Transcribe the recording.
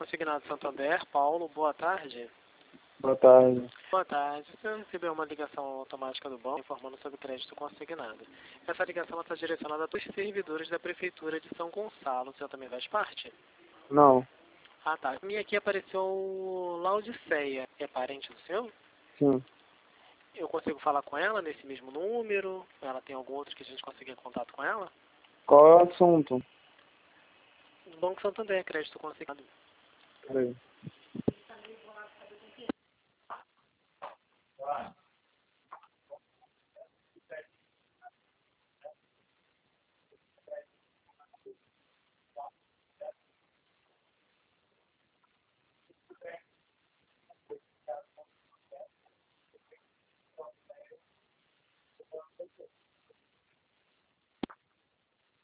Consignado Santander, Paulo, boa tarde. Boa tarde. Boa tarde. Você recebeu uma ligação automática do banco informando sobre crédito consignado. Essa ligação está direcionada para os servidores da Prefeitura de São Gonçalo. Você também faz parte? Não. Ah, tá. E aqui apareceu Laudiceia. É parente do seu? Sim. Eu consigo falar com ela nesse mesmo número? Ela tem algum outro que a gente consiga contato com ela? Qual é o assunto? Banco Santander, crédito consignado. Peraí.